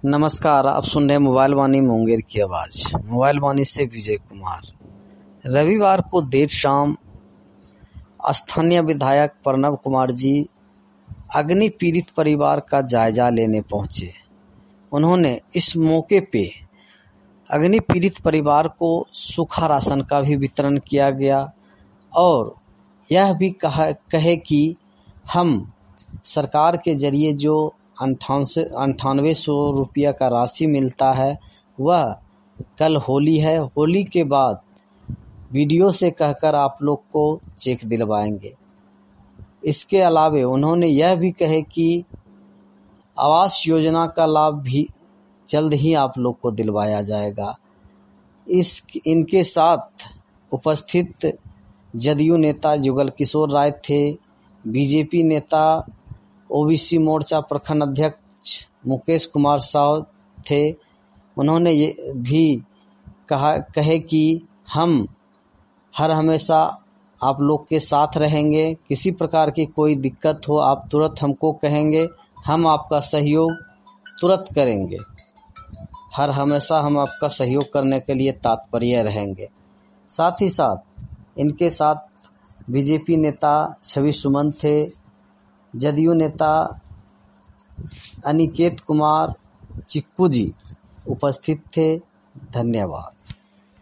नमस्कार, आप सुन रहे हैं मोबाइल वाणी मुंगेर की आवाज़। मोबाइल वाणी से विजय कुमार। रविवार को देर शाम स्थानीय विधायक प्रणव कुमार जी अग्नि पीड़ित परिवार का जायजा लेने पहुंचे। उन्होंने इस मौके पे अग्नि पीड़ित परिवार को सूखा राशन का भी वितरण किया गया और यह भी कहे कि हम सरकार के जरिए जो 9800 रुपया का राशि मिलता है वह कल होली है, होली के बाद वीडियो से कहकर आप लोग को चेक दिलवाएंगे। इसके अलावे उन्होंने यह भी कहे कि आवास योजना का लाभ भी जल्द ही आप लोग को दिलवाया जाएगा। इनके साथ उपस्थित जदयू नेता जुगल किशोर राय थे, बीजेपी नेता ओबीसी मोर्चा प्रखंड अध्यक्ष मुकेश कुमार साव थे। उन्होंने ये भी कहे कि हम हर हमेशा आप लोग के साथ रहेंगे। किसी प्रकार की कोई दिक्कत हो आप तुरंत हमको कहेंगे, हम आपका सहयोग तुरंत करेंगे। हर हमेशा हम आपका सहयोग करने के लिए तत्पर रहेंगे। साथ ही साथ इनके साथ बीजेपी नेता छवि सुमन थे, जदयू नेता अनिकेत कुमार चिक्कू जी उपस्थित थे। धन्यवाद।